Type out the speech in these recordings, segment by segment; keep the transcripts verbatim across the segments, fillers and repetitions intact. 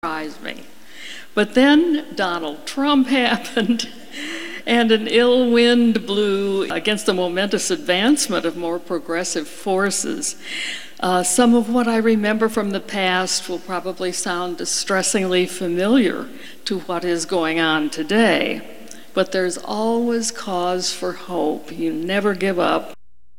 surprised me. But then Donald Trump happened, and an ill wind blew against the momentous advancement of more progressive forces. Uh, some of what I remember from the past will probably sound distressingly familiar to what is going on today. But there's always cause for hope. You never give up.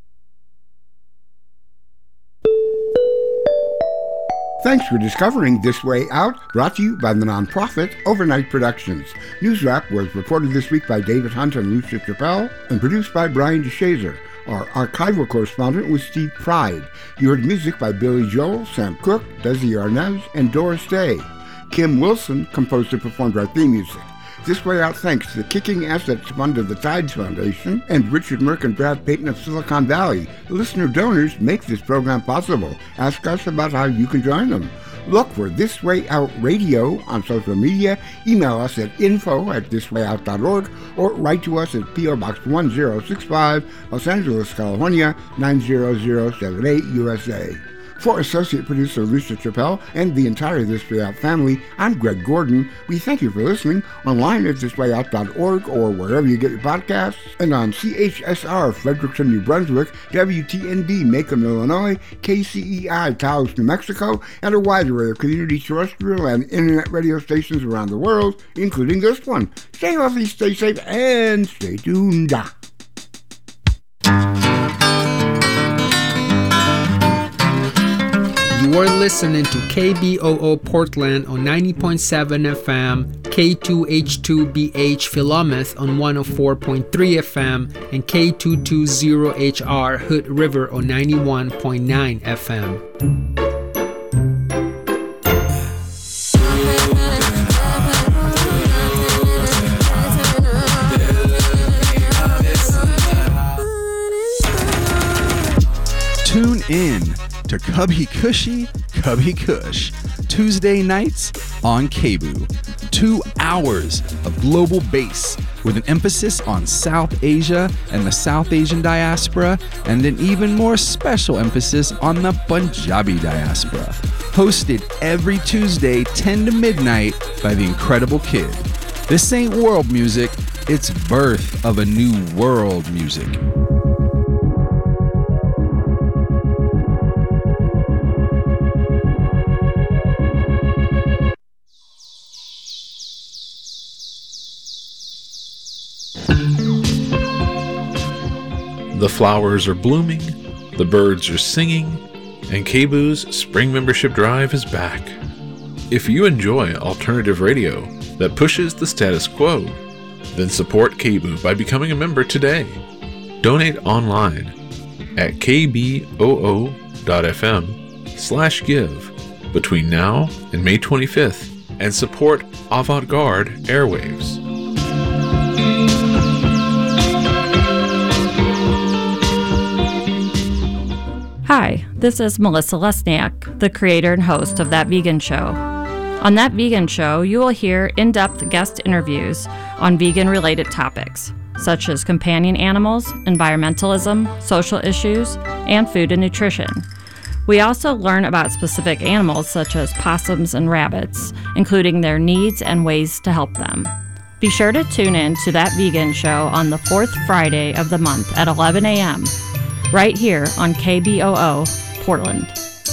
Thanks for discovering This Way Out, brought to you by the nonprofit Overnight Productions. News Wrap was reported this week by David Hunt and Lucia Chappelle and produced by Brian DeShazer. Our archival correspondent was Steve Pride. You heard music by Billy Joel, Sam Cooke, Desi Arnaz, and Doris Day. Kim Wilson composed and performed our theme music. This Way Out thanks to the Kicking Assets Fund of the Tides Foundation and Richard Merck and Brad Payton of Silicon Valley. Listener donors make this program possible. Ask us about how you can join them. Look for This Way Out Radio on social media. Email us at info at this way out dot org or write to us at P O Box one zero six five, Los Angeles, California, nine zero zero seven eight, U S A. For associate producer Lucia Chappelle and the entire This Way Out family, I'm Greg Gordon. We thank you for listening online at this way out dot org or wherever you get your podcasts, and on C H S R Fredericton, New Brunswick, W T N D Macomb, Illinois, K C E I Taos, New Mexico, and a wide array of community terrestrial and internet radio stations around the world, including this one. Stay healthy, stay safe, and stay tuned. You are listening to K B O O Portland on ninety point seven F M, K two H two B H Philomath on one oh four point three F M, and K two twenty H R Hood River on ninety-one point nine F M. Tune in to Cubby Cushy, Cubby Kush, Tuesday nights on K B O O. Two hours of global bass with an emphasis on South Asia and the South Asian diaspora, and an even more special emphasis on the Punjabi diaspora. Hosted every Tuesday, ten to midnight, by the Incredible Kid. This ain't world music, it's birth of a new world music. The flowers are blooming, the birds are singing, and K B O O's Spring Membership Drive is back. If you enjoy alternative radio that pushes the status quo, then support K B O O by becoming a member today. Donate online at k b o o dot f m slash give between now and May twenty-fifth and support Avant-Garde Airwaves. Hi, this is Melissa Lesniak, the creator and host of That Vegan Show. On That Vegan Show, you will hear in-depth guest interviews on vegan-related topics, such as companion animals, environmentalism, social issues, and food and nutrition. We also learn about specific animals such as possums and rabbits, including their needs and ways to help them. Be sure to tune in to That Vegan Show on the fourth Friday of the month at eleven a.m., right here on K B O O Portland.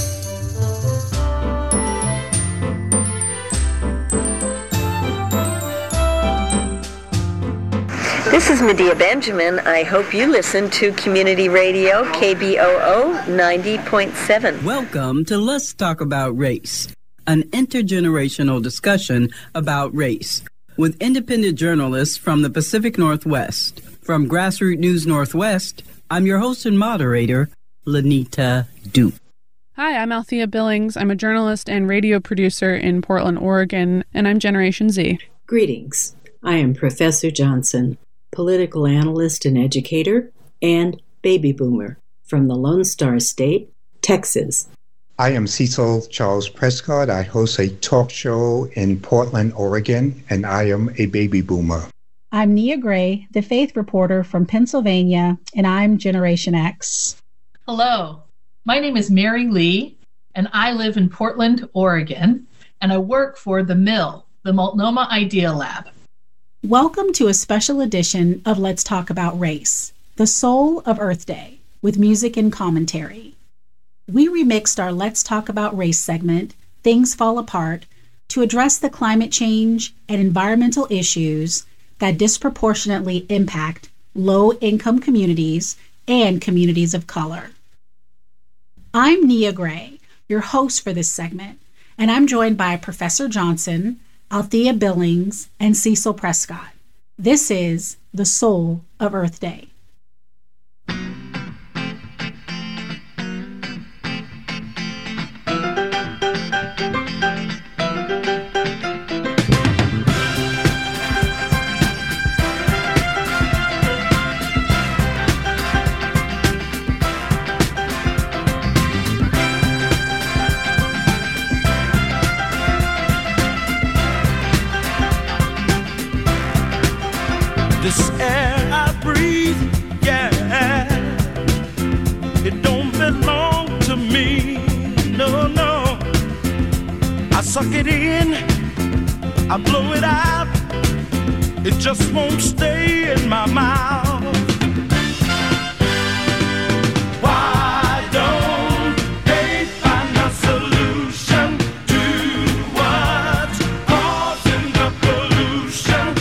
This is Medea Benjamin. I hope you listen to Community Radio K B O O ninety point seven. Welcome to Let's Talk About Race, an intergenerational discussion about race, with independent journalists from the Pacific Northwest. From Grassroots News Northwest, I'm your host and moderator, Lenita Duke. Hi, I'm Althea Billings. I'm a journalist and radio producer in Portland, Oregon, and I'm Generation Z. Greetings. I am Professor Johnson, political analyst and educator, and baby boomer from the Lone Star State, Texas. I am Cecil Charles Prescott. I host a talk show in Portland, Oregon, and I am a baby boomer. I'm Nia Gray, the faith reporter from Pennsylvania, and I'm Generation X. Hello, my name is Mary Lee, and I live in Portland, Oregon, and I work for The Mill, the Multnomah Idea Lab. Welcome to a special edition of Let's Talk About Race, the soul of Earth Day, with music and commentary. We remixed our Let's Talk About Race segment, Things Fall Apart, to address the climate change and environmental issues that disproportionately impact low-income communities and communities of color. I'm Nia Gray, your host for this segment, and I'm joined by Professor Johnson, Althea Billings, and Cecil Prescott. This is the soul of Earth Day. This air I breathe, yeah, it don't belong to me, no, no. I suck it in, I blow it out, it just won't stay in my mouth. Why don't they find a solution to what's causing the pollution?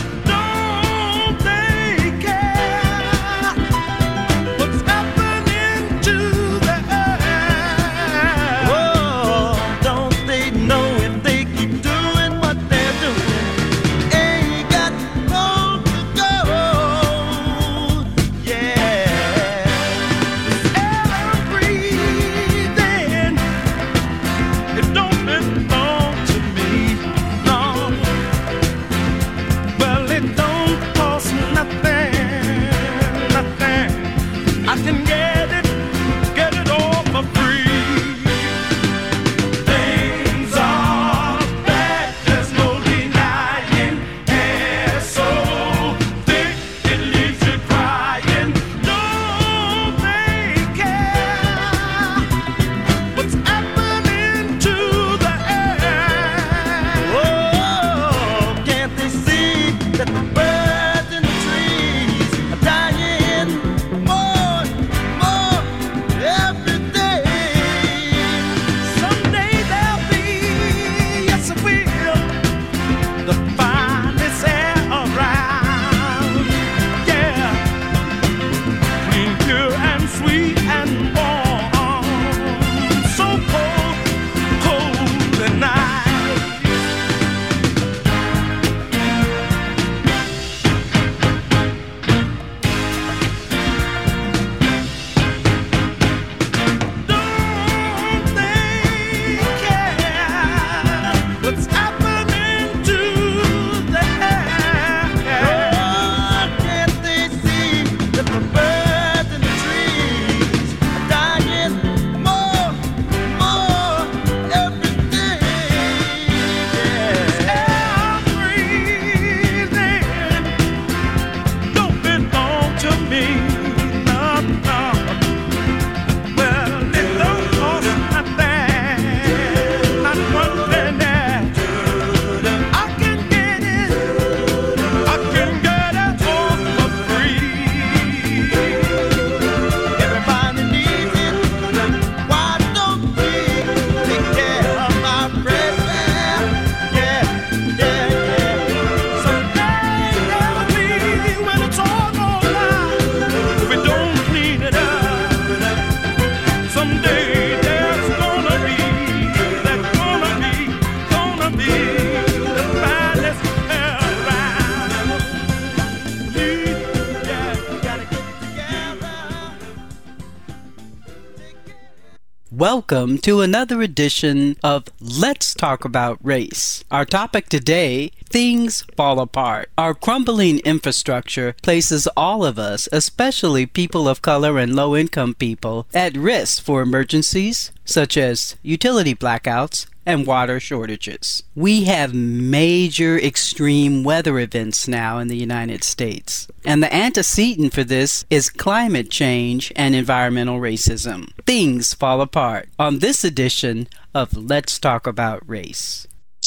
Welcome to another edition of Let's Talk About Race. Our topic today, things fall apart. Our crumbling infrastructure places all of us, especially people of color and low-income people, at risk for emergencies such as utility blackouts and water shortages. We have major extreme weather events now in the United States, and the antecedent for this is climate change and environmental racism. Things fall apart on this edition of Let's Talk About Race.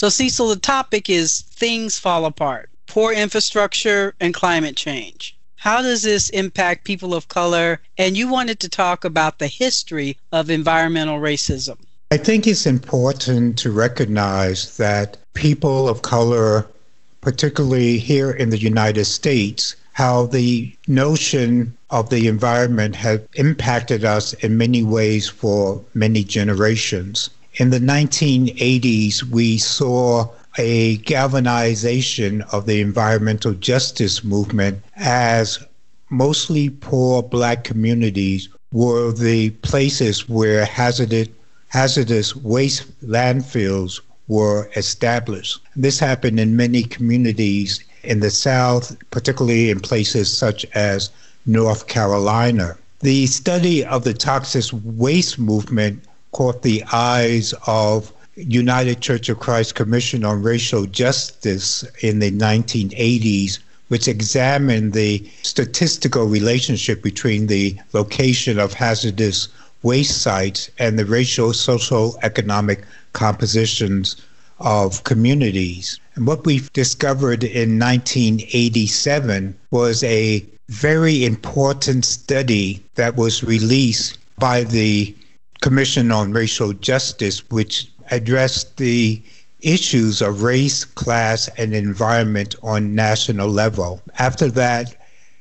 So, Cecil, the topic is things fall apart, poor infrastructure and climate change. How does this impact people of color? And you wanted to talk about the history of environmental racism. I think it's important to recognize that people of color, particularly here in the United States, how the notion of the environment has impacted us in many ways for many generations. In the nineteen eighties, we saw a galvanization of the environmental justice movement as mostly poor Black communities were the places where hazardous, hazardous waste landfills were established. This happened in many communities in the South, particularly in places such as North Carolina. The study of the toxic waste movement caught the eyes of United Church of Christ Commission on Racial Justice in the nineteen eighties, which examined the statistical relationship between the location of hazardous waste sites and the racial, social, economic compositions of communities. And what we discovered in nineteen eighty-seven was a very important study that was released by the Commission on Racial Justice, which addressed the issues of race, class, and environment on national level. After that,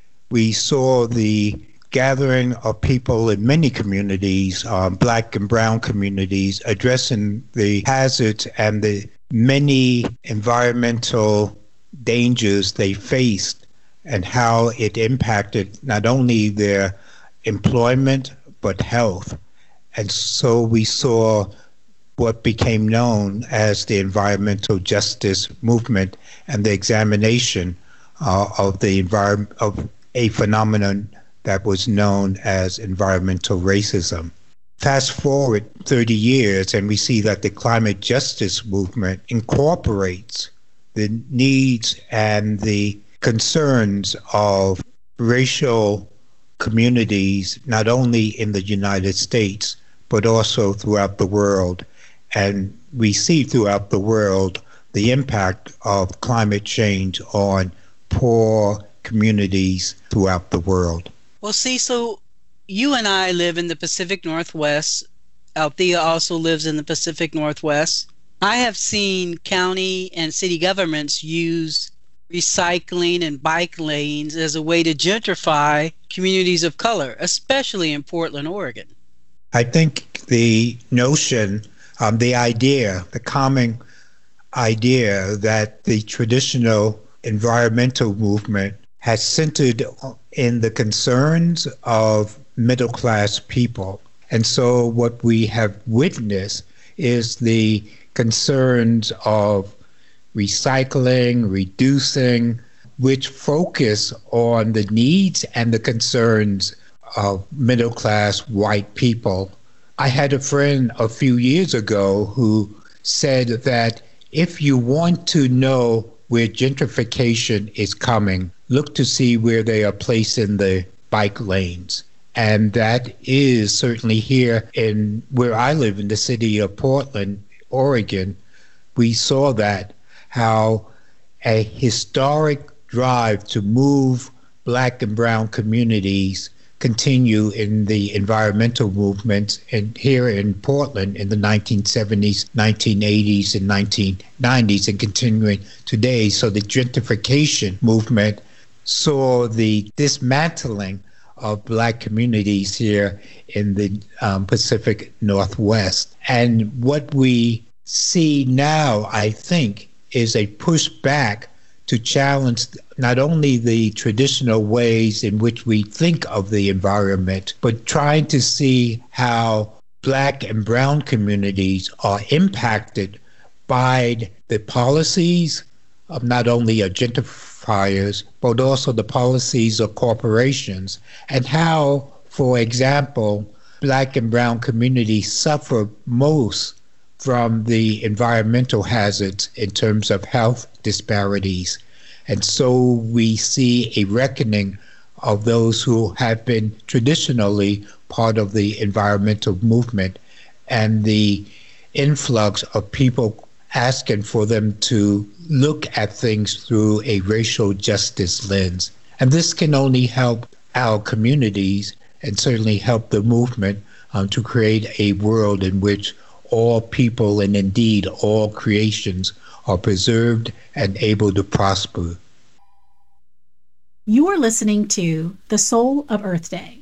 we saw the gathering of people in many communities, um, Black and brown communities, addressing the hazards and the many environmental dangers they faced and how it impacted not only their employment, but health. And so we saw what became known as the environmental justice movement and the examination uh, of the environment of a phenomenon that was known as environmental racism. Fast forward thirty years, and we see that the climate justice movement incorporates the needs and the concerns of racial communities, not only in the United States, but also throughout the world. And we see throughout the world the impact of climate change on poor communities throughout the world. Well, Cecil, you and I live in the Pacific Northwest. Althea also lives in the Pacific Northwest. I have seen county and city governments use recycling and bike lanes as a way to gentrify communities of color, especially in Portland, Oregon. I think the notion, um, the idea, the common idea that the traditional environmental movement has centered in the concerns of middle-class people. And so what we have witnessed is the concerns of recycling, reducing, which focus on the needs and the concerns of middle-class white people. I had a friend a few years ago who said that if you want to know where gentrification is coming, look to see where they are placing the bike lanes. And that is certainly here in where I live in the city of Portland, Oregon. We saw that, how a historic drive to move Black and brown communities continue in the environmental movement and here in Portland in the nineteen seventies, nineteen eighties, and nineteen nineties, and continuing today. So the gentrification movement saw the dismantling of Black communities here in the um, Pacific Northwest. And what we see now, I think, is a pushback to challenge not only the traditional ways in which we think of the environment, but trying to see how Black and brown communities are impacted by the policies of not only gentrifiers, but also the policies of corporations, and how, for example, Black and brown communities suffer most from the environmental hazards in terms of health disparities. And so we see a reckoning of those who have been traditionally part of the environmental movement and the influx of people asking for them to look at things through a racial justice lens. And this can only help our communities and certainly help the movement um, to create a world in which all people and indeed all creations are preserved and able to prosper. You are listening to The Soul of Earth Day,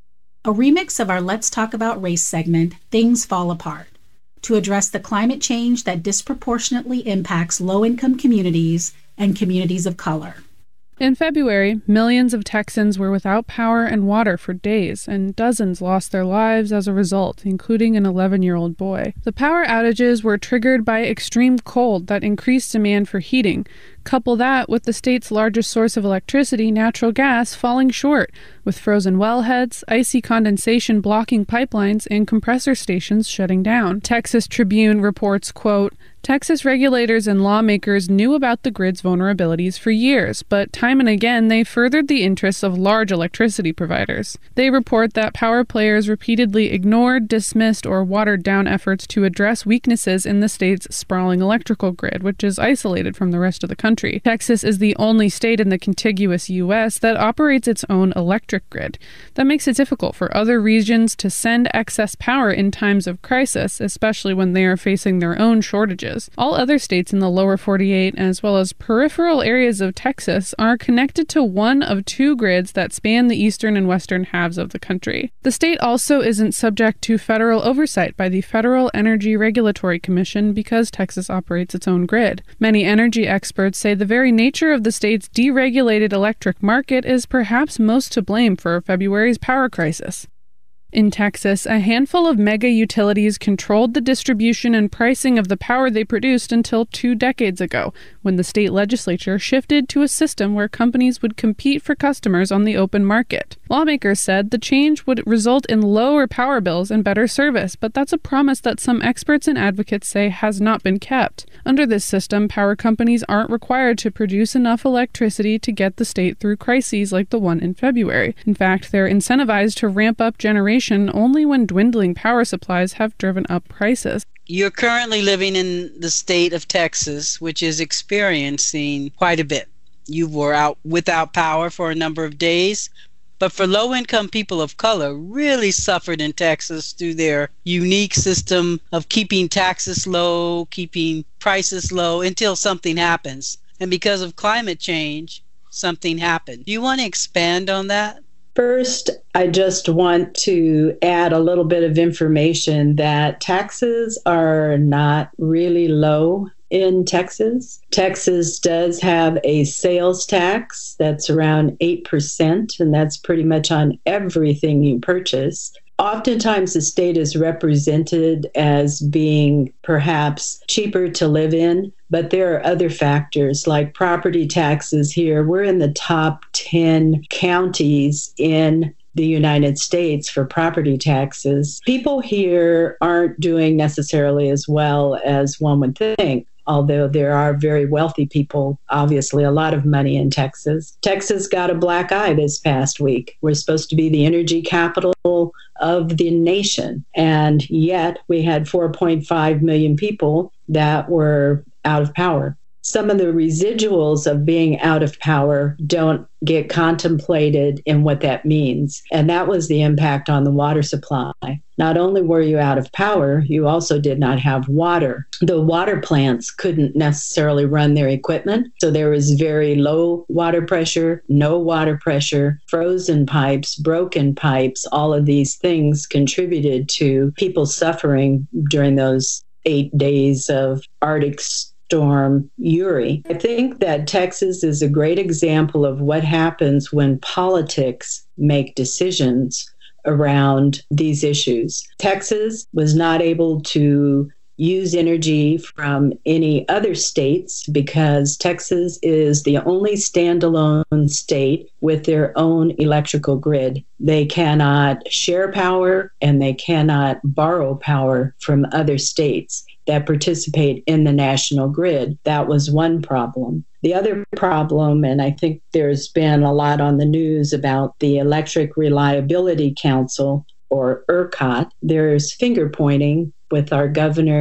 a remix of our Let's Talk About Race segment, Things Fall Apart, to address the climate change that disproportionately impacts low-income communities and communities of color. In February, millions of Texans were without power and water for days, and dozens lost their lives as a result, including an eleven-year-old boy. The power outages were triggered by extreme cold that increased demand for heating. Couple that with the state's largest source of electricity, natural gas, falling short, with frozen wellheads, icy condensation blocking pipelines, and compressor stations shutting down. Texas Tribune reports, quote, Texas regulators and lawmakers knew about the grid's vulnerabilities for years, but time and again they furthered the interests of large electricity providers. They report that power players repeatedly ignored, dismissed, or watered down efforts to address weaknesses in the state's sprawling electrical grid, which is isolated from the rest of the country. Texas is the only state in the contiguous U S that operates its own electric grid. That makes it difficult for other regions to send excess power in times of crisis, especially when they are facing their own shortages. All other states in the lower forty-eight, as well as peripheral areas of Texas, are connected to one of two grids that span the eastern and western halves of the country. The state also isn't subject to federal oversight by the Federal Energy Regulatory Commission because Texas operates its own grid. Many energy experts say the very nature of the state's deregulated electric market is perhaps most to blame for February's power crisis. In Texas, a handful of mega utilities controlled the distribution and pricing of the power they produced until two decades ago, when the state legislature shifted to a system where companies would compete for customers on the open market. Lawmakers said the change would result in lower power bills and better service, but that's a promise that some experts and advocates say has not been kept. Under this system, power companies aren't required to produce enough electricity to get the state through crises like the one in February. In fact, they're incentivized to ramp up generation only when dwindling power supplies have driven up prices. You're currently living in the state of Texas, which is experiencing quite a bit. You were out without power for a number of days, but for low-income people of color, really suffered in Texas through their unique system of keeping taxes low, keeping prices low until something happens. And because of climate change, something happened. Do you want to expand on that? First, I just want to add a little bit of information that taxes are not really low in Texas. Texas does have a sales tax that's around eight percent, and that's pretty much on everything you purchase. Oftentimes, the state is represented as being perhaps cheaper to live in, but there are other factors like property taxes here. We're in the top ten counties in the United States for property taxes. People here aren't doing necessarily as well as one would think. Although there are very wealthy people, obviously a lot of money in Texas. Texas got a black eye this past week. We're supposed to be the energy capital of the nation. And yet we had four point five million people that were out of power. Some of the residuals of being out of power don't get contemplated in what that means. And that was the impact on the water supply. Not only were you out of power, you also did not have water. The water plants couldn't necessarily run their equipment. So there was very low water pressure, no water pressure, frozen pipes, broken pipes. All of these things contributed to people suffering during those eight days of Arctic Storm Uri. I think that Texas is a great example of what happens when politics make decisions around these issues. Texas was not able to use energy from any other states because Texas is the only standalone state with their own electrical grid. They cannot share power and they cannot borrow power from other states that participate in the national grid. That was one problem. The other problem, and I think there's been a lot on the news about the Electric Reliability Council, or ERCOT, there's finger pointing with our governor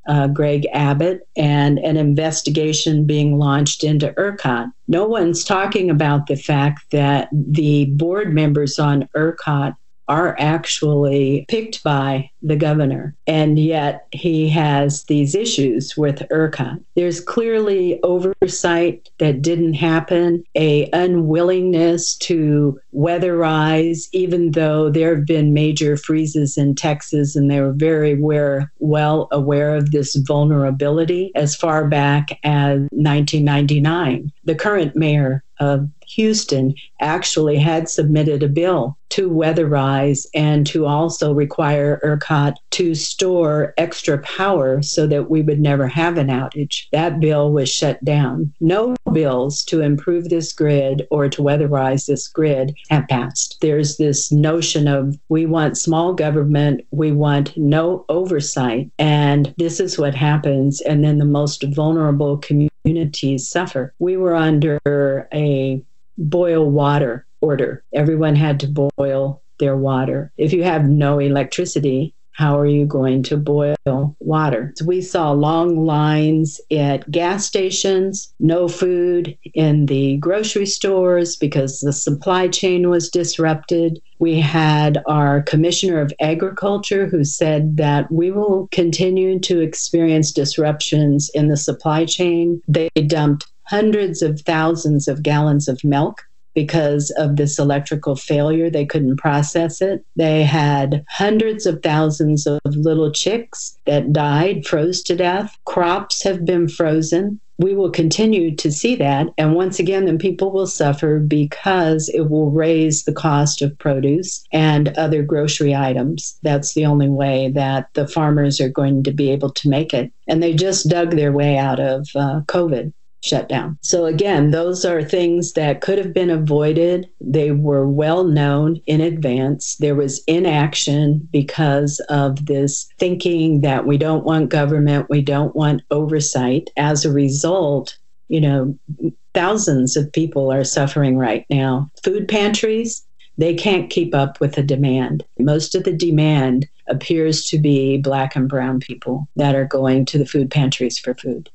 uh, Greg Abbott, and an investigation being launched into ERCOT. No one's talking about the fact that the board members on ERCOT are actually picked by the governor, and yet he has these issues with ERCOT. There's clearly oversight that didn't happen, a unwillingness to weatherize, even though there have been major freezes in Texas, and they were very aware, well aware of this vulnerability as far back as nineteen ninety-nine. The current mayor of Houston actually had submitted a bill to weatherize and to also require ERCOT to store extra power so that we would never have an outage. That bill was shut down. No bills to improve this grid or to weatherize this grid have passed. There's this notion of we want small government, we want no oversight, and this is what happens, and then the most vulnerable communities suffer. We were under a boil water order. Everyone had to boil their water. If you have no electricity, how are you going to boil water? So we saw long lines at gas stations, no food in the grocery stores because the supply chain was disrupted. We had our Commissioner of Agriculture who said that we will continue to experience disruptions in the supply chain. They dumped hundreds of thousands of gallons of milk because of this electrical failure. They couldn't process it. They had hundreds of thousands of little chicks that died, froze to death. Crops have been frozen. We will continue to see that. And once again, then people will suffer because it will raise the cost of produce and other grocery items. That's the only way that the farmers are going to be able to make it. And they just dug their way out of uh, COVID shutdown. So again, those are things that could have been avoided. They were well known in advance. There was inaction because of this thinking that we don't want government, we don't want oversight. As a result, you know, thousands of people are suffering right now. Food pantries, they can't keep up with the demand. Most of the demand appears to be Black and brown people that are going to the food pantries for food.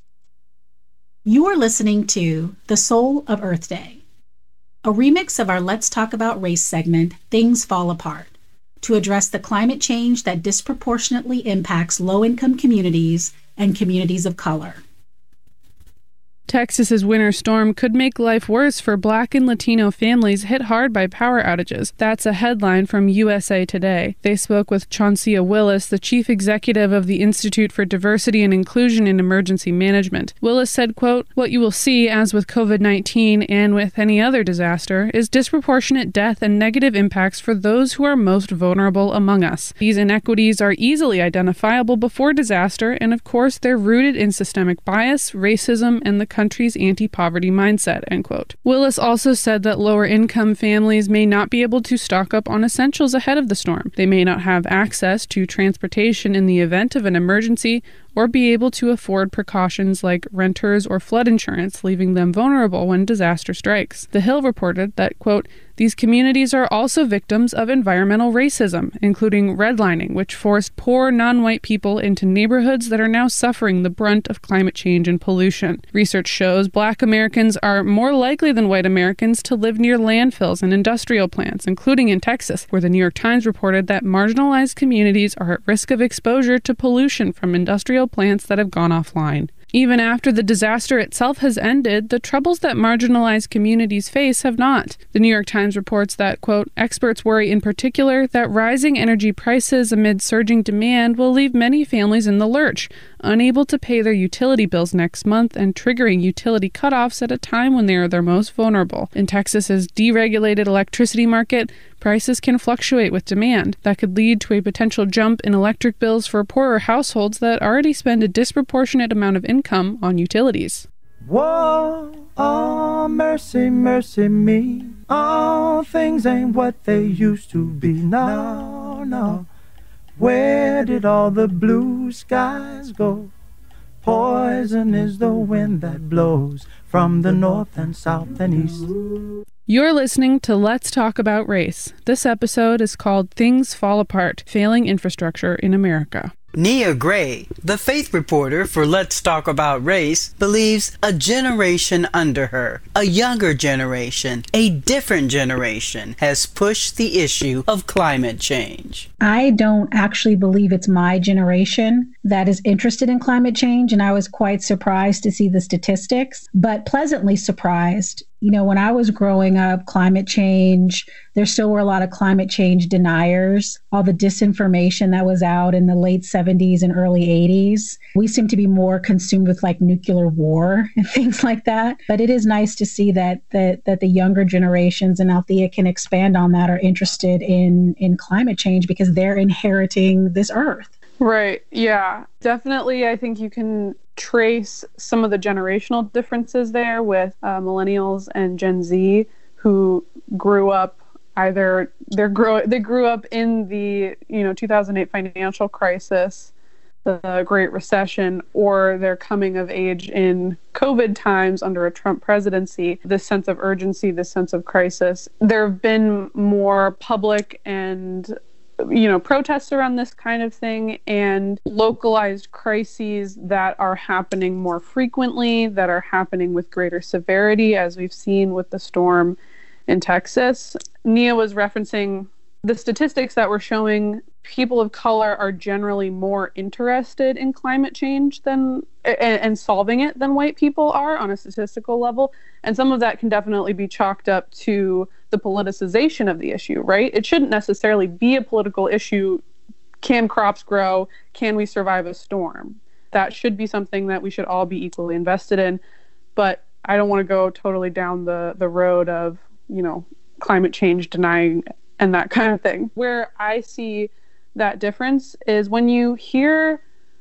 You are listening to The Soul of Earth Day, a remix of our Let's Talk About Race segment, Things Fall Apart, to address the climate change that disproportionately impacts low-income communities and communities of color. Texas's winter storm could make life worse for Black and Latino families hit hard by power outages. That's a headline from U S A Today. They spoke with Chauncey Willis, the chief executive of the Institute for Diversity and Inclusion in Emergency Management. Willis said, quote, "What you will see, as with COVID nineteen and with any other disaster, is disproportionate death and negative impacts for those who are most vulnerable among us. These inequities are easily identifiable before disaster, and of course they're rooted in systemic bias, racism, and the country's anti-poverty mindset," end quote. Willis also said that lower-income families may not be able to stock up on essentials ahead of the storm. They may not have access to transportation in the event of an emergency or be able to afford precautions like renters or flood insurance, leaving them vulnerable when disaster strikes. The Hill reported that, quote, "These communities are also victims of environmental racism, including redlining, which forced poor non-white people into neighborhoods that are now suffering the brunt of climate change and pollution. Research shows Black Americans are more likely than white Americans to live near landfills and industrial plants, including in Texas, where the New York Times reported that marginalized communities are at risk of exposure to pollution from industrial plants that have gone offline. Even after the disaster itself has ended, the troubles that marginalized communities face have not. The New York Times reports that, quote, "Experts worry in particular that rising energy prices amid surging demand will leave many families in the lurch, unable to pay their utility bills next month and triggering utility cutoffs at a time when they are their most vulnerable. In Texas's deregulated electricity market, prices can fluctuate with demand. That could lead to a potential jump in electric bills for poorer households that already spend a disproportionate amount of income on utilities." Whoa, oh, mercy, mercy me. All things ain't what they used to be. No, no. Where did all the blue skies go? Poison is the wind that blows from the north and south and east. You're listening to Let's Talk About Race. This episode is called Things Fall Apart, Failing Infrastructure in America. Nia Gray, the faith reporter for Let's Talk About Race, believes a generation under her, a younger generation, a different generation, has pushed the issue of climate change. I don't actually believe it's my generation that is interested in climate change, and I was quite surprised to see the statistics, but pleasantly surprised. You know, when I was growing up, climate change, there still were a lot of climate change deniers, all the disinformation that was out in the late seventies and early eighties. We seem to be more consumed with like nuclear war and things like that. But it is nice to see that that, that the younger generations, and Althea can expand on that, are interested in, in climate change because they're inheriting this earth. Right. Yeah, definitely. I think you can trace some of the generational differences there with uh, millennials and Gen Z, who grew up either they're grow they grew up in the you know two thousand eight financial crisis, the Great Recession, or they're coming of age in COVID times under a Trump presidency. This sense of urgency, this sense of crisis. There have been more public and you know, protests around this kind of thing, and localized crises that are happening more frequently, that are happening with greater severity, as we've seen with the storm in Texas. Nia was referencing the statistics that were showing people of color are generally more interested in climate change than and, and solving it than white people are on a statistical level. And some of that can definitely be chalked up to the politicization of the issue, right? It shouldn't necessarily be a political issue. Can crops grow? Can we survive a storm? That should be something that we should all be equally invested in. But I don't want to go totally down the, the road of, you know, climate change denying and that kind of thing. Where I see that difference is when you hear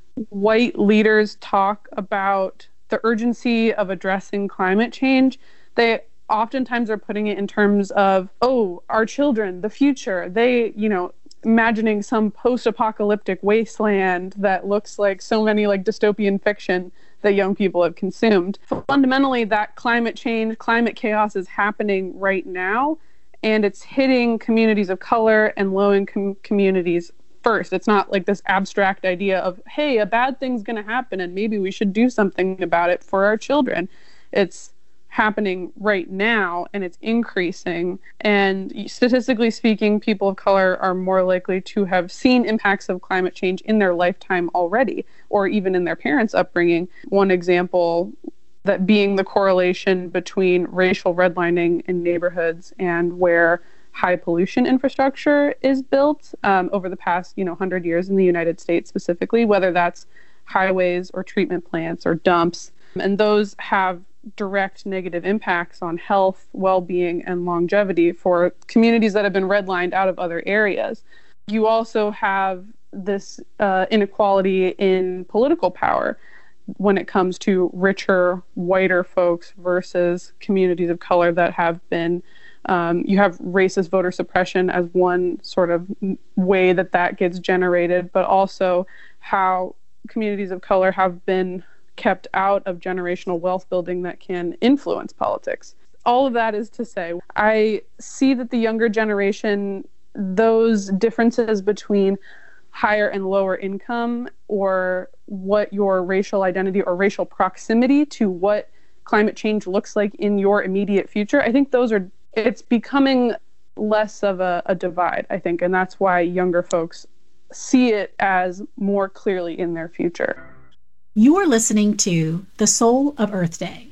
white leaders talk about the urgency of addressing climate change, they oftentimes are putting it in terms of, oh, our children, the future. They, you know, imagining some post-apocalyptic wasteland that looks like so many like dystopian fiction that young people have consumed. Fundamentally, that climate change, climate chaos is happening right now, and it's hitting communities of color and low-income communities first. It's not like this abstract idea of, hey, a bad thing's going to happen and maybe we should do something about it for our children. It's happening right now, and it's increasing. And statistically speaking, people of color are more likely to have seen impacts of climate change in their lifetime already, or even in their parents' upbringing. One example that being the correlation between racial redlining in neighborhoods and where high pollution infrastructure is built um, over the past, you know, one hundred years in the United States specifically, whether that's highways or treatment plants or dumps. And those have direct negative impacts on health, well-being, and longevity for communities that have been redlined out of other areas. You also have this uh, inequality in political power when it comes to richer, whiter folks versus communities of color that have been, um, you have racist voter suppression as one sort of way that that gets generated, but also how communities of color have been kept out of generational wealth building that can influence politics. All of that is to say, I see that the younger generation, those differences between higher and lower income, or what your racial identity or racial proximity to what climate change looks like in your immediate future, I think those are, it's becoming less of a, a divide, I think, and that's why younger folks see it as more clearly in their future. You are listening to The Soul of Earth Day,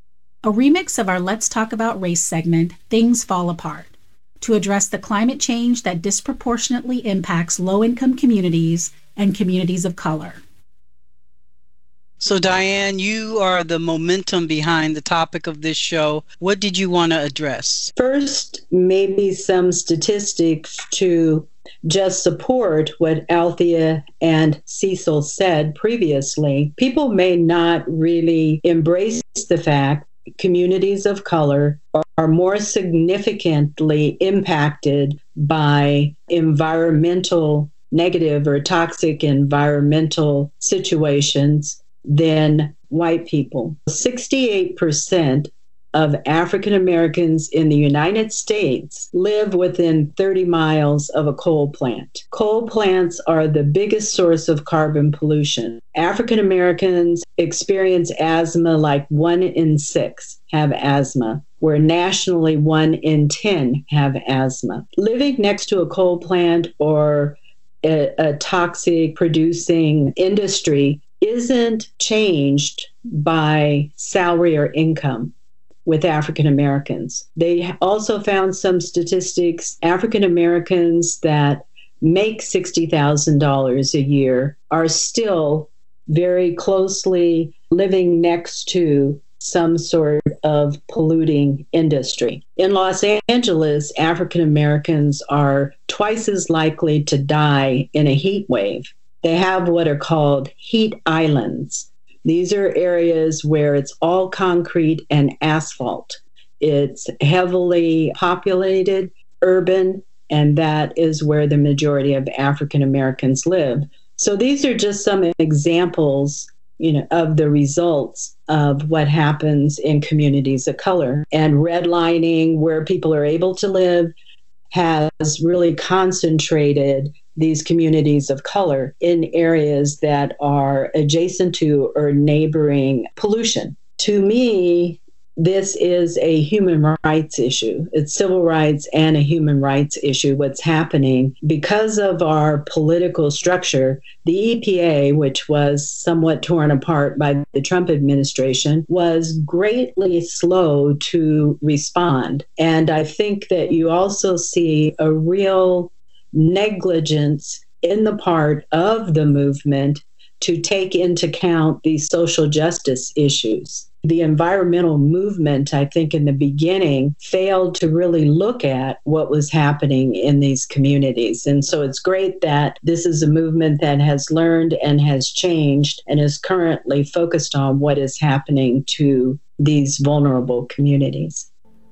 a remix of our Let's Talk About Race segment, Things Fall Apart, to address the climate change that disproportionately impacts low-income communities and communities of color. So, Diane, you are the momentum behind the topic of this show. What did you want to address? First, maybe some statistics to just support what Althea and Cecil said previously. People may not really embrace the fact communities of color are more significantly impacted by environmental, negative or toxic environmental situations than white people. sixty-eight percent of African Americans in the United States live within thirty miles of a coal plant. Coal plants are the biggest source of carbon pollution. African Americans experience asthma, like one in six have asthma, where nationally one in ten have asthma. Living next to a coal plant or a, a toxic producing industry isn't changed by salary or income with African Americans. They also found some statistics. African Americans that make sixty thousand dollars a year are still very closely living next to some sort of polluting industry. In Los Angeles, African Americans are twice as likely to die in a heat wave. They have what are called heat islands. These are areas where it's all concrete and asphalt. It's heavily populated, urban, and that is where the majority of African Americans live. So these are just some examples, you know, of the results of what happens in communities of color. And redlining, where people are able to live, has really concentrated these communities of color in areas that are adjacent to or neighboring pollution. To me, this is a human rights issue. It's civil rights and a human rights issue, what's happening. Because of our political structure, the E P A, which was somewhat torn apart by the Trump administration, was greatly slow to respond. And I think that you also see a real negligence in the part of the movement to take into account these social justice issues. The environmental movement, I think, in the beginning failed to really look at what was happening in these communities. And so it's great that this is a movement that has learned and has changed and is currently focused on what is happening to these vulnerable communities.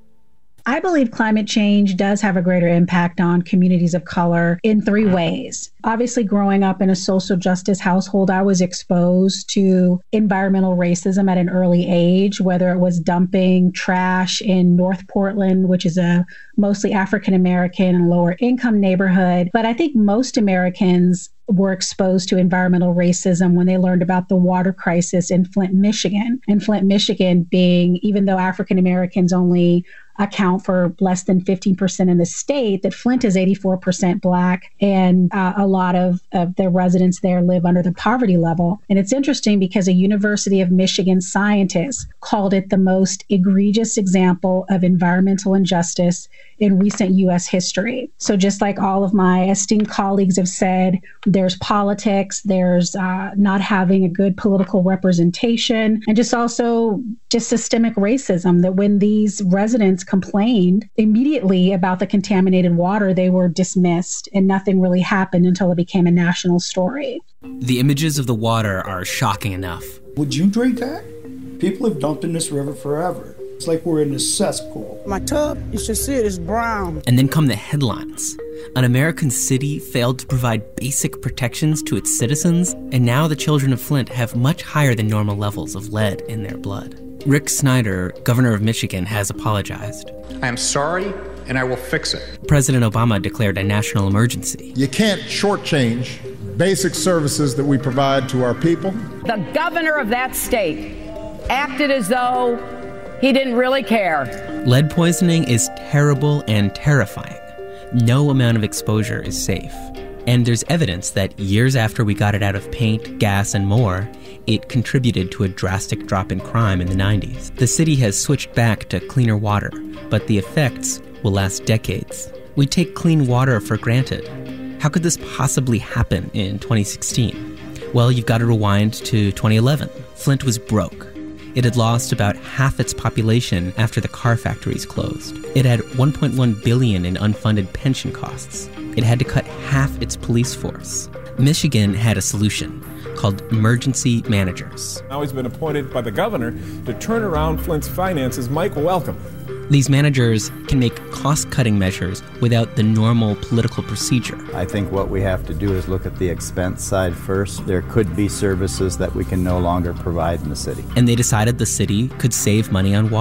I believe climate change does have a greater impact on communities of color in three ways. Obviously, growing up in a social justice household, I was exposed to environmental racism at an early age, whether it was dumping trash in North Portland, which is a mostly African American and lower income neighborhood. But I think most Americans were exposed to environmental racism when they learned about the water crisis in Flint, Michigan. And Flint, Michigan being, even though African Americans only account for less than fifteen percent in the state, that Flint is eighty-four percent Black, and uh, a lot of, of the residents there live under the poverty level. And it's interesting because a University of Michigan scientist called it the most egregious example of environmental injustice in recent U S history. So just like all of my esteemed colleagues have said, there's politics, there's uh, not having a good political representation, and just also just systemic racism, that when these residents complained immediately about the contaminated water, they were dismissed and nothing really happened until it became a national story. The images of the water are shocking enough. Would you drink that? People have dumped in this river forever. It's like we're in a cesspool. My tub, you should see it, is brown. And then come the headlines. An American city failed to provide basic protections to its citizens, and now the children of Flint have much higher than normal levels of lead in their blood. Rick Snyder, governor of Michigan, has apologized. I am sorry, and I will fix it. President Obama declared a national emergency. You can't shortchange basic services that we provide to our people. The governor of that state acted as though he didn't really care. Lead poisoning is terrible and terrifying. No amount of exposure is safe. And there's evidence that years after we got it out of paint, gas, and more, it contributed to a drastic drop in crime in the nineties. The city has switched back to cleaner water, but the effects will last decades. We take clean water for granted. How could this possibly happen in twenty sixteen? Well, you've got to rewind to twenty eleven. Flint was broke. It had lost about half its population after the car factories closed. It had one point one billion dollars in unfunded pension costs. It had to cut half its police force. Michigan had a solution called emergency managers. Now he's been appointed by the governor to turn around Flint's finances. Mike, welcome. These managers can make cost-cutting measures without the normal political procedure. I think what we have to do is look at the expense side first. There could be services that we can no longer provide in the city. And they decided the city could save money on water.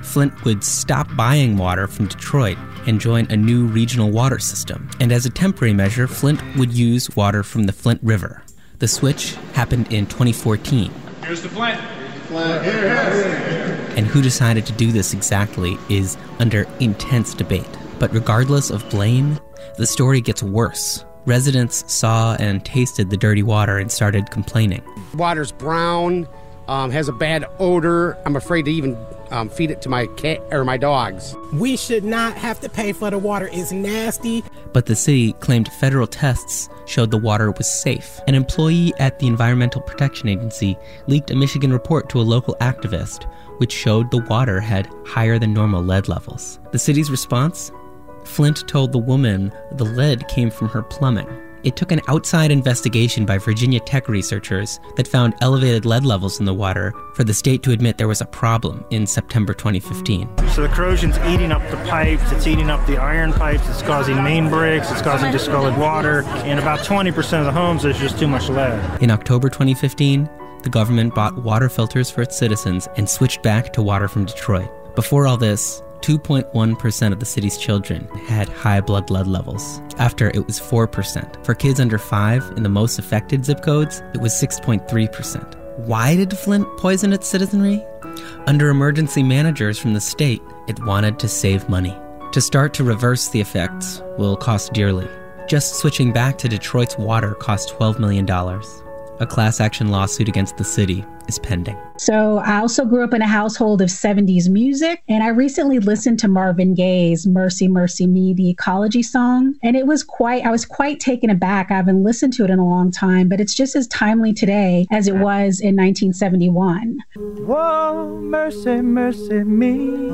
Flint would stop buying water from Detroit and join a new regional water system. And as a temporary measure, Flint would use water from the Flint River. The switch happened in twenty fourteen. Here's the Flint. Flint. Here, here. And who decided to do this exactly is under intense debate. But regardless of blame, the story gets worse. Residents saw and tasted the dirty water and started complaining. Water's brown, um, has a bad odor. I'm afraid to even um, feed it to my cat or my dogs. We should not have to pay for the water. It's nasty. But the city claimed federal tests showed the water was safe. An employee at the Environmental Protection Agency leaked a Michigan report to a local activist, which showed the water had higher than normal lead levels. The city's response? Flint told the woman the lead came from her plumbing. It took an outside investigation by Virginia Tech researchers that found elevated lead levels in the water for the state to admit there was a problem in September twenty fifteen. So the corrosion's eating up the pipes, it's eating up the iron pipes, it's causing main breaks, it's causing discolored water. In about twenty percent of the homes, there's just too much lead. In October twenty fifteen, the government bought water filters for its citizens and switched back to water from Detroit. Before all this, two point one percent of the city's children had high blood lead levels. After, it was four percent. For kids under five in the most affected zip codes, it was six point three percent. Why did Flint poison its citizenry? Under emergency managers from the state, it wanted to save money. To start to reverse the effects will cost dearly. Just switching back to Detroit's water cost twelve million dollars. A class action lawsuit against the city is pending. So I also grew up in a household of seventies music, and I recently listened to Marvin Gaye's Mercy, Mercy Me, the ecology song, and it was quite, I was quite taken aback. I haven't listened to it in a long time, but it's just as timely today as it was in nineteen seventy-one. Whoa, mercy, mercy me.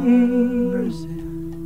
Mercy.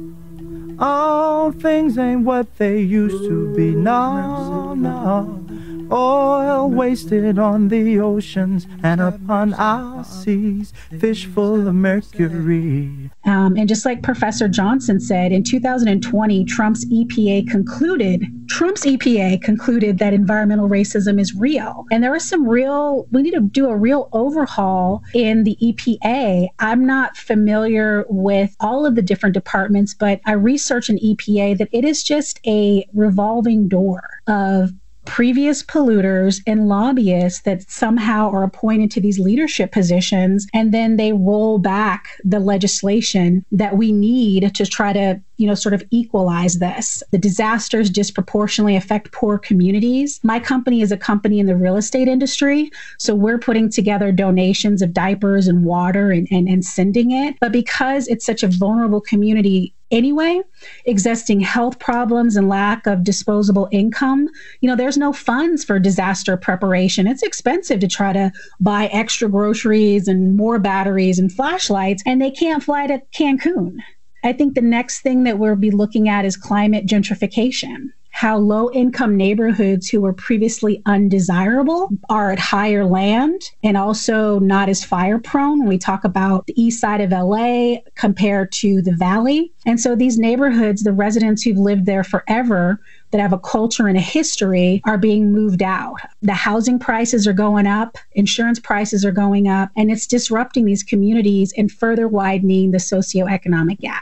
All things ain't what they used to be, no, no. Oil wasted on the oceans and upon our seas, fish full of mercury. Um, and just like Professor Johnson said, in two thousand twenty, Trump's E P A concluded, Trump's E P A concluded that environmental racism is real. And there are some real, we need to do a real overhaul in the E P A. I'm not familiar with all of the different departments, but I researched an E P A that it is just a revolving door of previous polluters and lobbyists that somehow are appointed to these leadership positions, and then they roll back the legislation that we need to try to, you know, sort of equalize this. The disasters disproportionately affect poor communities. My company is a company in the real estate industry, so we're putting together donations of diapers and water and, and, and sending it. But because it's such a vulnerable community anyway, existing health problems and lack of disposable income, you know, there's no funds for disaster preparation. It's expensive to try to buy extra groceries and more batteries and flashlights, and they can't fly to Cancun. I think the next thing that we'll be looking at is climate gentrification. How low-income neighborhoods who were previously undesirable are at higher land and also not as fire-prone when we talk about the east side of L A compared to the valley. And so these neighborhoods, the residents who've lived there forever, that have a culture and a history, are being moved out. The housing prices are going up, insurance prices are going up, and it's disrupting these communities and further widening the socioeconomic gap.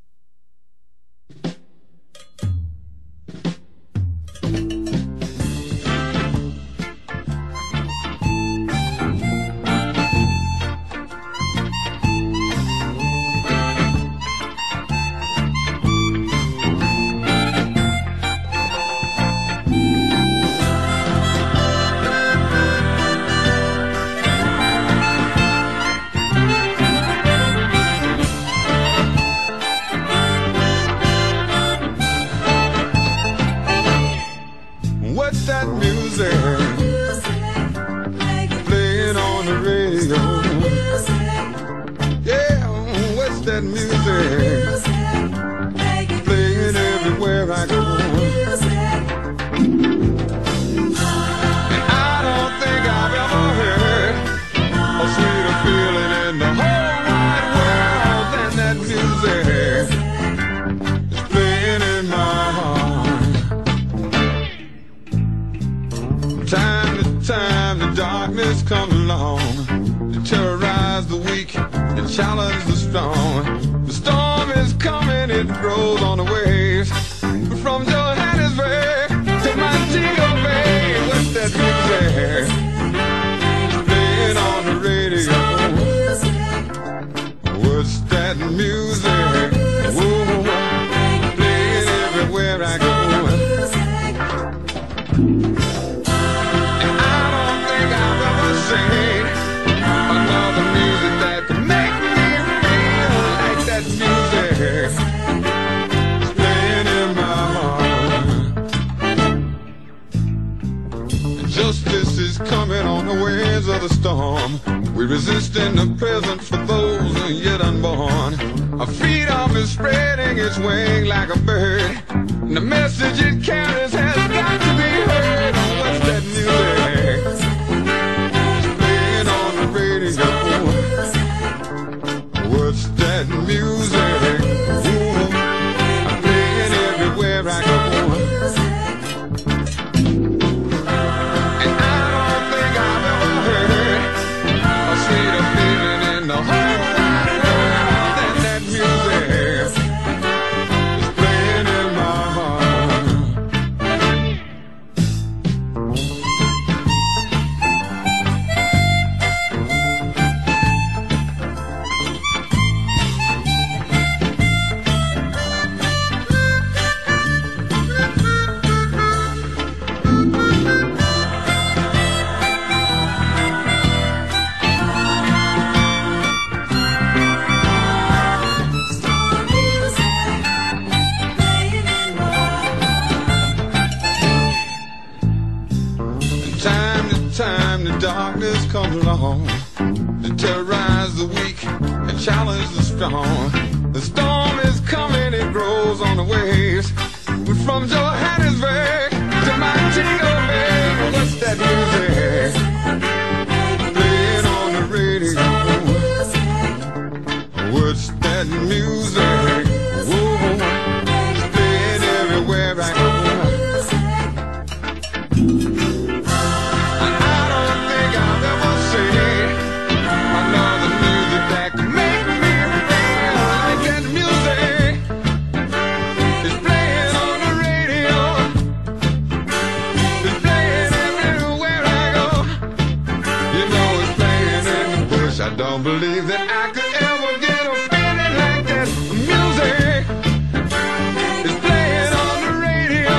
What's that music playing on the radio? Yeah, what's that music playing everywhere I go? And I don't think I've ever heard a sweeter feeling in the whole wide world than that music is playing in my heart. Time to time, the darkness comes along to terrorize the weak and challenge the strong. strong. The storm is coming, it grows on the waves. From Johannesburg to Montego Bay. What's that music? Playing on the radio. What's that music? Whoa, playing everywhere I go. And I don't think I've ever seen another music that can make me feel like that music. Playing in my heart. Justice is coming on the waves of the storm. We're resisting the present for those who are yet unborn. Our freedom is spreading its wing like a bird. And the message it carries has got to be heard. What's that music? It's playing on the radio. What's that music? Ooh, I'm playing everywhere I go. And I don't think I've ever heard a sweeter feeling in the whole wide world than that music is playing in my heart. Time to time the darkness comes along to terrorize the weak and challenge the strong. The storm is coming, it grows on the waves. We're from Johannesburg to Montego Bay. What's that music? Playing on the radio. What's that music? Whoa, it's playing everywhere I go. I don't believe that I could ever get a feeling like that. Music is playing on the radio.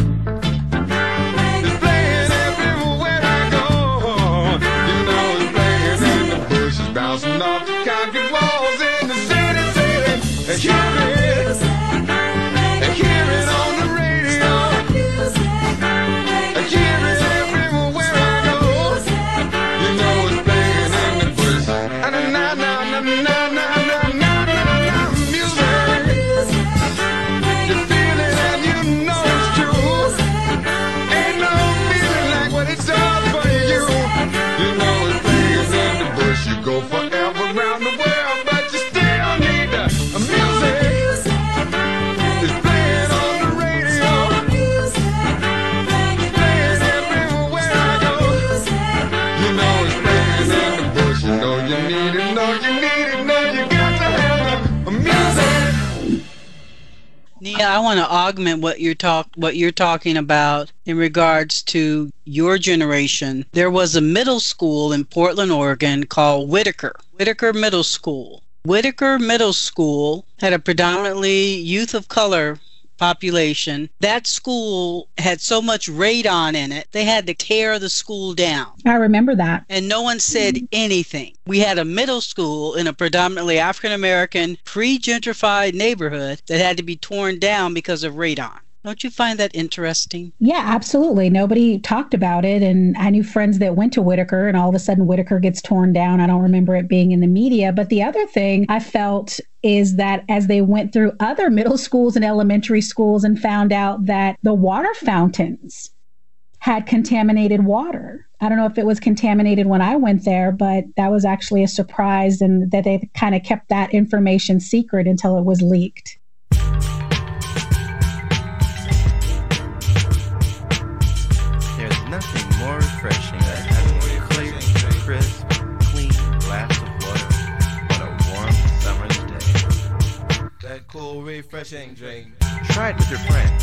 It's playing everywhere I go. You know it's playing in the bushes, bouncing off the concrete walls in the city, city. And hear it, and hear it on the radio. And hear it everywhere I go. You know it's playing in the bushes. Na na na na na na na na na music. You feel it and you know it's true. Ain't no feeling like what it does for you. You know it's playing in the bush. You go forever around the world, but you still need the music. It's playing on the radio. Playing everywhere I go. You know it's playing in the bush. You know you need it, know you need it, know you got to have a music. Nia, I want to augment what you're talk what you're talking about in regards to your generation. There was a middle school in Portland, Oregon called Whitaker, Whitaker Middle School. Whitaker Middle School had a predominantly youth of color population. That school had so much radon in it, they had to tear the school down. I remember that. And no one said anything. We had a middle school in a predominantly African-American, pre-gentrified neighborhood that had to be torn down because of radon. Don't you find that interesting? Yeah, absolutely. Nobody talked about it. And I knew friends that went to Whitaker, and all of a sudden Whitaker gets torn down. I don't remember it being in the media. But the other thing I felt is that as they went through other middle schools and elementary schools and found out that the water fountains had contaminated water. I don't know if it was contaminated when I went there, but that was actually a surprise, and that they kind of kept that information secret until it was leaked. Nothing more refreshing than having a clear, crisp, clean glass of water on a warm summer's day. cool, refreshing drink. Try it with your friends.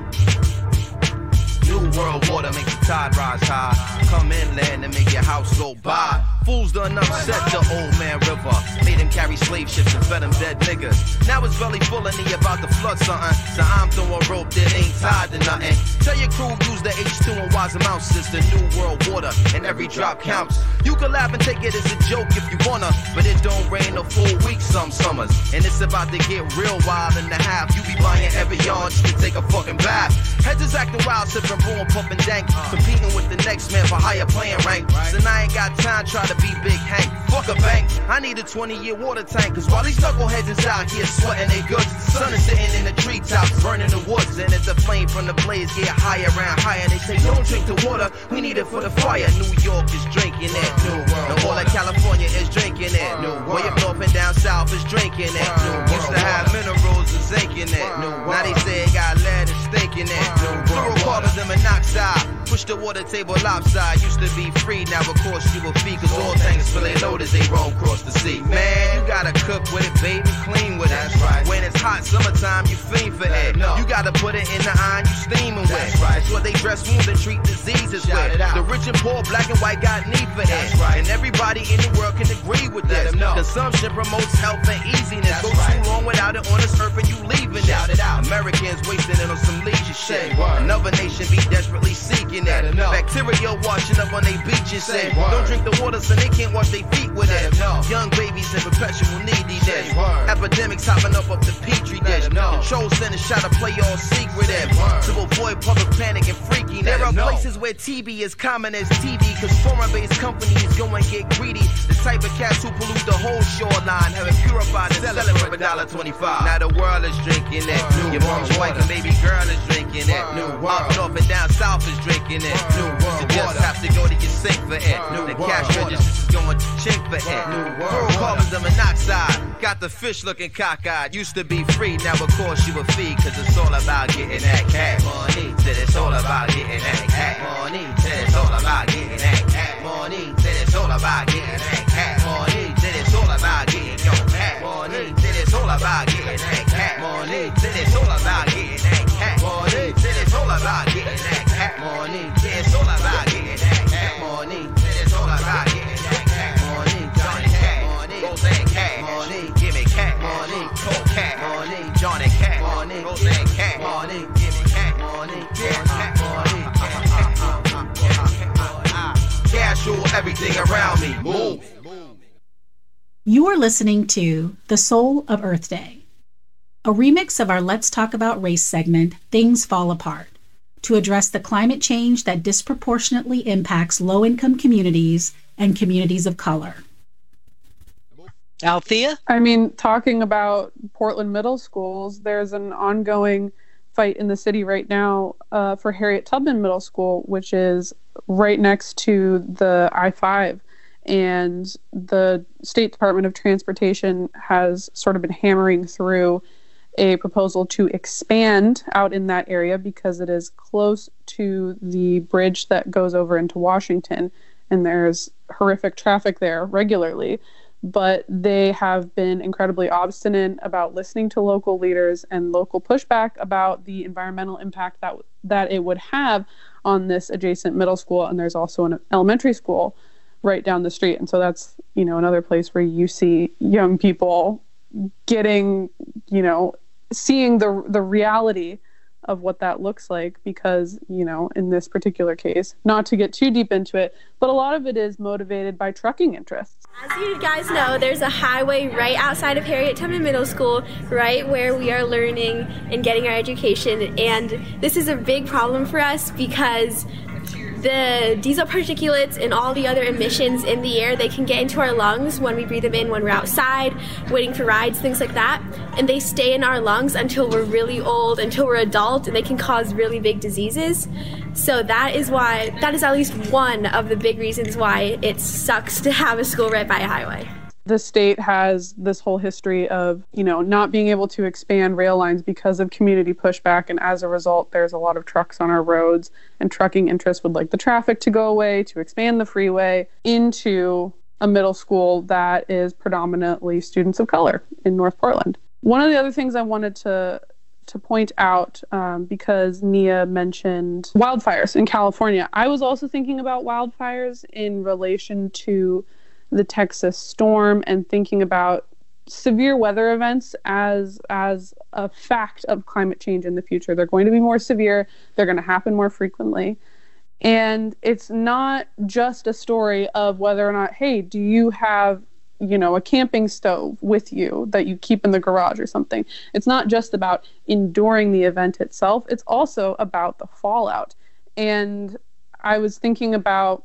New world water make the tide rise high. Come inland and make your house go by. Fools done upset the old man river. Made him carry slave ships and fed him dead niggas. Now his belly full and he about to flood something. So I'm throwing a rope that ain't tied to nothing. Tell your crew use the H two and wise amounts. It's the new world water and every drop counts. You can laugh and take it as a joke if you wanna, but it don't rain a full week some summers. And it's about to get real wild in the half. You be buying every yard just to take a fucking bath. Heads is acting wild, sipping boom, pumping dank. Competing with the next man for higher playing rank. So I ain't got time try to be Big Hank. Fuck a bank, I need a twenty year water tank. Cause while these knuckleheads is out here sweating they goods, the sun is sitting in the treetops, burning the woods. And as the flame from the blaze get higher and higher, they say don't drink the water, we need it for the fire. New York is drinking it, New World. And all of California is drinking it, New World. Way up north and down south is drinking it, New World. Used to have minerals and zinc in it, New World. Now they say it got lead and stink in it, New World. Fluorocarbons and monoxide, push the water table lopside. Used to be free, now of course you will feed. Cause all tanks fill they load as they roll across the sea. Man, you gotta cook with it, baby, clean with it. That's right. When it's hot summertime, you fiend for it. No. You gotta put it in the iron, you steaming with. That's right. That's what they dress wounds and treat diseases Shout with. The rich and poor, black and white got need for That's it. Right. And everybody in the world can agree with Let this. Consumption promotes health and easiness. That's Go right. too long without it on this earth and you leaving Shout it. it out. Americans wasting it on some leisure shit. Another nation be desperately seeking it. Bacteria washing up on their beaches. Say, don't drink the water so they can't wash their feet with it. Young babies in perpetual neediness. Epidemics hopping up up the petri dish. Control centers try to play all secret to avoid public panic and freakiness. There are places where T B is common as T V, cause foreign-based companies go and get greedy. The type of cats who pollute the whole shoreline, have it purified and sell it for a dollar twenty-five. Now the world is drinking it. Your mom's wife and baby girl is drinking it. Up north and down south is drinking it. You just have to go to your sink for it. The cash register is going to chink for it. Fluorocarbons and monoxide got the fish looking cockeyed. Used to be free, now of course you a fee. Cause it's all about getting that cash money. Said it's all about getting that cash money. Said it's all about getting that cash money. Said it's all about getting that cash money. Said it's all about getting your cash money. Said it's all about getting that cash money. Said it's all about getting that cash money. Said it's all about getting that cash money. Said it's all about getting that cash money. Said it's all about getting that cash money. Johnny cash money. Roseanne cash money. Give me cash money. Cold cash money. Johnny cash money. Roseanne cash money. Give me cash money. Cash money. Cash rule everything around me. Move. You are listening to The Soul of Earth Day, a remix of our Let's Talk About Race segment, Things Fall Apart, to address the climate change that disproportionately impacts low-income communities and communities of color. Althea? I mean, talking about Portland middle schools, there's an ongoing fight in the city right now uh, for Harriet Tubman Middle School, which is right next to the I five. And the State Department of Transportation has sort of been hammering through a proposal to expand out in that area because it is close to the bridge that goes over into Washington, and there's horrific traffic there regularly. But they have been incredibly obstinate about listening to local leaders and local pushback about the environmental impact that that it would have on this adjacent middle school. And there's also an elementary school right down the street. And so that's, you know, another place where you see young people getting, you know, seeing the the reality of what that looks like, because, you know, in this particular case, not to get too deep into it, but a lot of it is motivated by trucking interests. As you guys know, there's a highway right outside of Harriet Tubman Middle School, right where we are learning and getting our education. And this is a big problem for us because the diesel particulates and all the other emissions in the air, they can get into our lungs when we breathe them in when we're outside, waiting for rides, things like that. And they stay in our lungs until we're really old, until we're adult, and they can cause really big diseases. So that is why, that is at least one of the big reasons why it sucks to have a school right by a highway. The state has this whole history of, you know, not being able to expand rail lines because of community pushback. And as a result, there's a lot of trucks on our roads, and trucking interests would like the traffic to go away, to expand the freeway into a middle school that is predominantly students of color in North Portland. One of the other things I wanted to to point out, um, because Nia mentioned wildfires in California, I was also thinking about wildfires in relation to the Texas storm and thinking about severe weather events as as a fact of climate change in the future. They're going to be more severe. They're going to happen more frequently. And it's not just a story of whether or not, hey, do you have, you know, a camping stove with you that you keep in the garage or something. It's not just about enduring the event itself. It's also about the fallout. And I was thinking about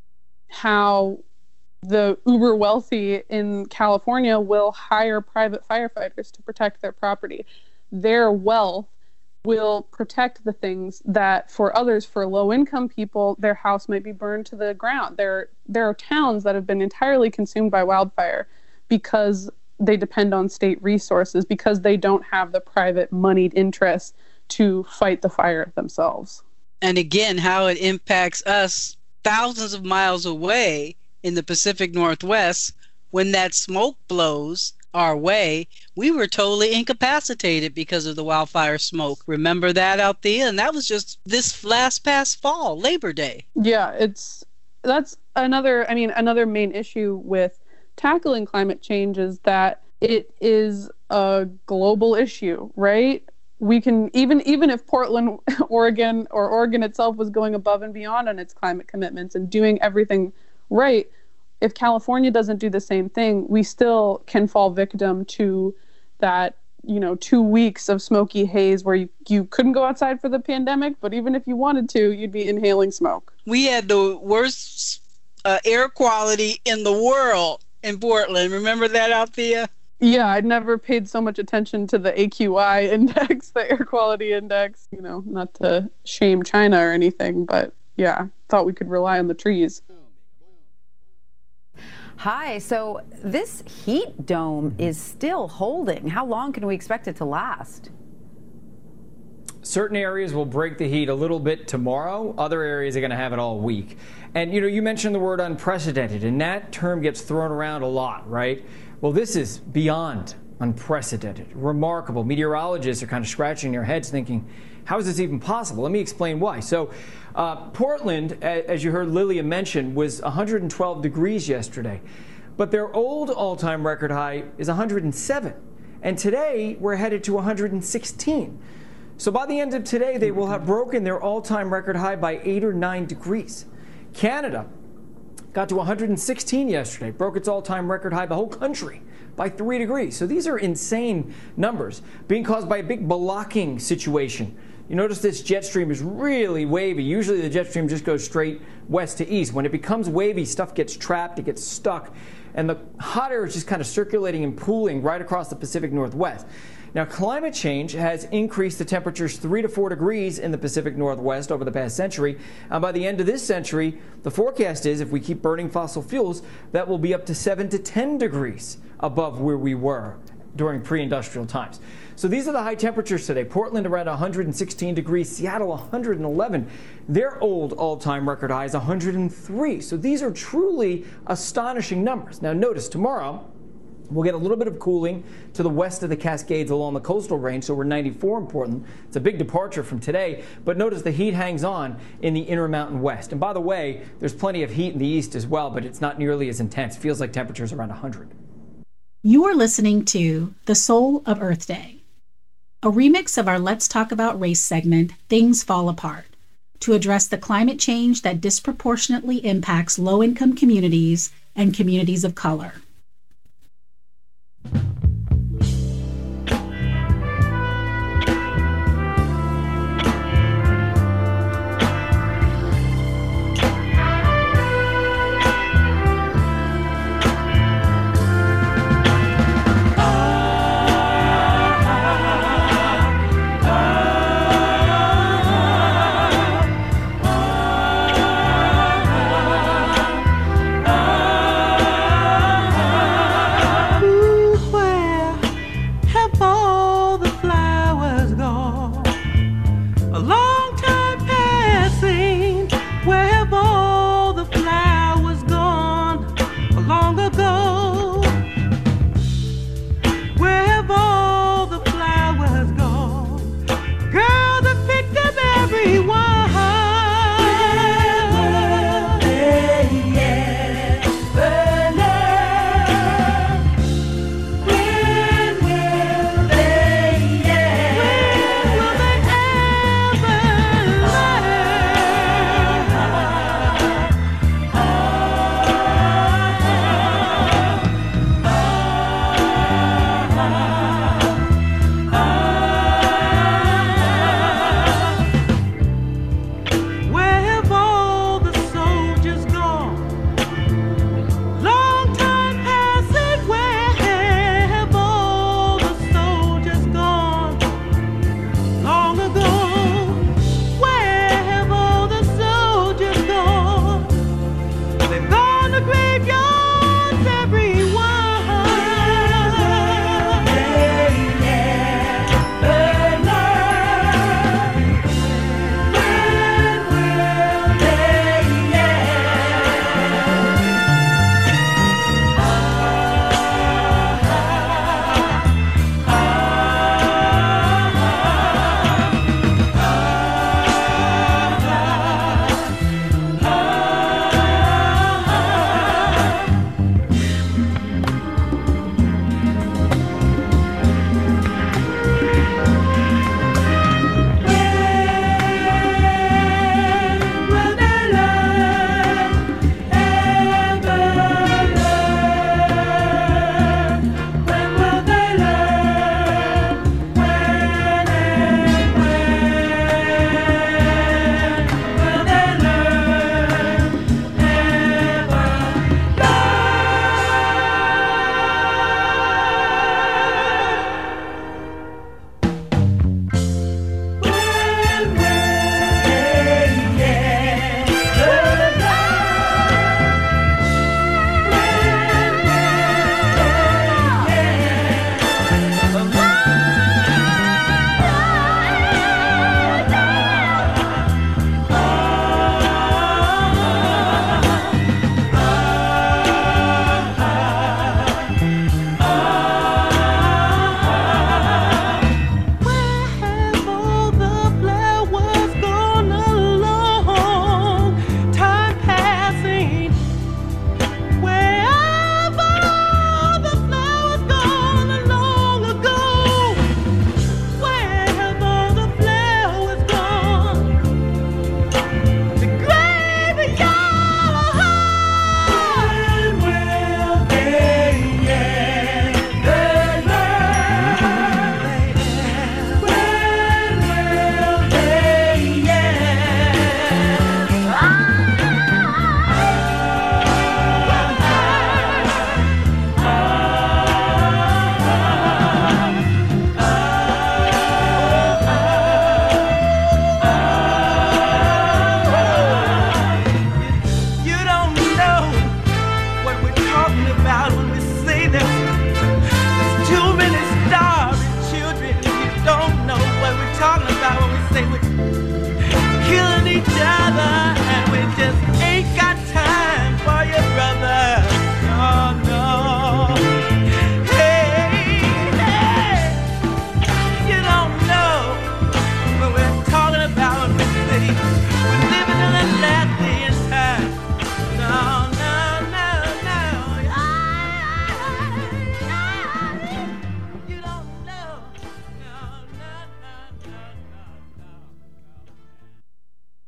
how the uber wealthy in California will hire private firefighters to protect their property. Their wealth will protect the things that for others, for low-income people, their house might be burned to the ground. There, there are towns that have been entirely consumed by wildfire because they depend on state resources, because they don't have the private moneyed interests to fight the fire themselves. And again, how it impacts us thousands of miles away in the Pacific Northwest. When that smoke blows our way, we were totally incapacitated because of the wildfire smoke. Remember that out there? And that was just this last past fall, Labor Day. Yeah, it's that's another, I mean, another main issue with tackling climate change is that it is a global issue, right? We can, even even if Portland, Oregon, or Oregon itself was going above and beyond on its climate commitments and doing everything right, if California doesn't do the same thing, we still can fall victim to that, you know, two weeks of smoky haze where you, you couldn't go outside for the pandemic, but even if you wanted to, you'd be inhaling smoke. We had the worst uh, air quality in the world in Portland. Remember that out there? Yeah, I'd never paid so much attention to the A Q I index, the air quality index, you know, not to shame China or anything, but yeah, thought we could rely on the trees. Hi, so this heat dome is still holding. How long can we expect it to last? Certain areas will break the heat a little bit tomorrow. Other areas are going to have it all week. And, you know, you mentioned the word unprecedented, and that term gets thrown around a lot, right? Well, this is beyond unprecedented, remarkable. Meteorologists are kind of scratching their heads thinking, how is this even possible? Let me explain why. So uh, Portland, as you heard Lilia mention, was one hundred twelve degrees yesterday. But their old all-time record high is one hundred seven. And today, we're headed to one hundred sixteen. So by the end of today, they will have broken their all-time record high by eight or nine degrees. Canada got to one hundred sixteen yesterday, broke its all-time record high, the whole country, by three degrees. So these are insane numbers being caused by a big blocking situation. You notice this jet stream is really wavy. Usually the jet stream just goes straight west to east. When it becomes wavy, stuff gets trapped, it gets stuck, and the hot air is just kind of circulating and pooling right across the Pacific Northwest. Now, climate change has increased the temperatures three to four degrees in the Pacific Northwest over the past century. And by the end of this century, the forecast is, if we keep burning fossil fuels, that will be up to seven to ten degrees above where we were during pre-industrial times. So these are the high temperatures today. Portland around one hundred sixteen degrees, Seattle one hundred eleven. Their old all-time record high is one hundred three. So these are truly astonishing numbers. Now notice tomorrow, we'll get a little bit of cooling to the west of the Cascades along the coastal range, so we're ninety-four in Portland. It's a big departure from today, but notice the heat hangs on in the Intermountain West. And by the way, there's plenty of heat in the east as well, but it's not nearly as intense. It feels like temperatures around one hundred. You are listening to The Soul of Earth Day, a remix of our Let's Talk About Race segment, Things Fall Apart, to address the climate change that disproportionately impacts low-income communities and communities of color. Ah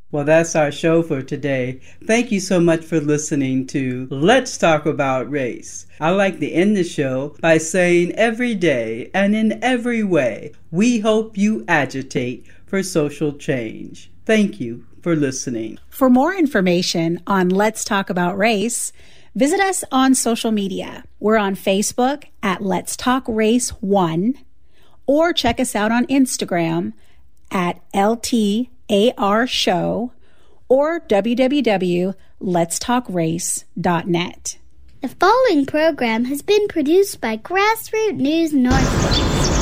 Well, that's our show for today. Thank you so much for listening to Let's Talk About Race. I like to end the show by saying every day and in every way, we hope you agitate for social change. Thank you for listening. For more information on Let's Talk About Race, visit us on social media. We're on Facebook at Let's Talk Race one, or check us out on Instagram at L T A R Show or w w w dot lets talk race dot net. The following program has been produced by Grassroots News Northwest.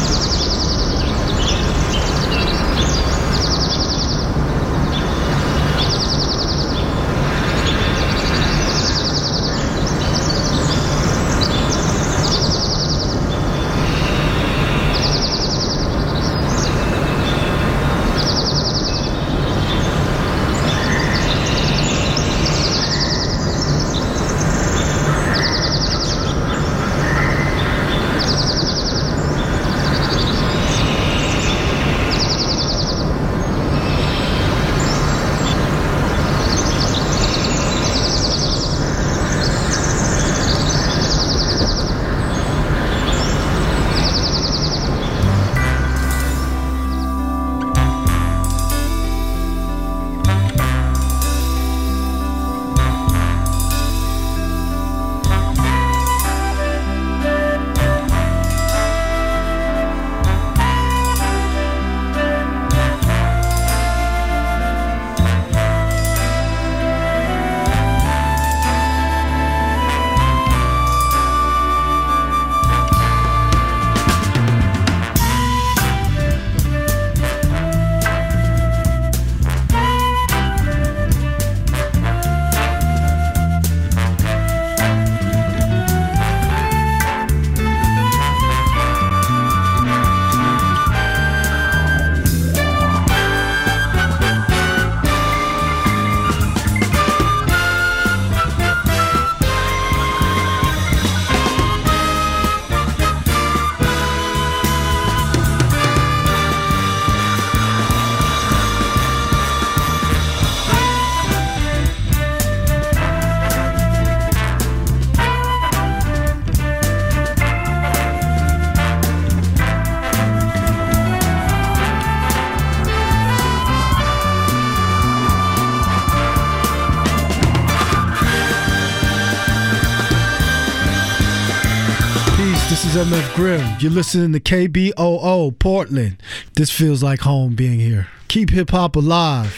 This is M F Grimm. You're listening to K B O O Portland. This feels like home being here. Keep hip hop alive.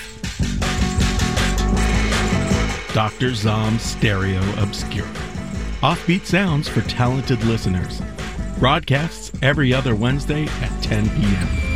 Doctor Zom's Stereo Obscura. Offbeat sounds for talented listeners. Broadcasts every other Wednesday at ten p.m.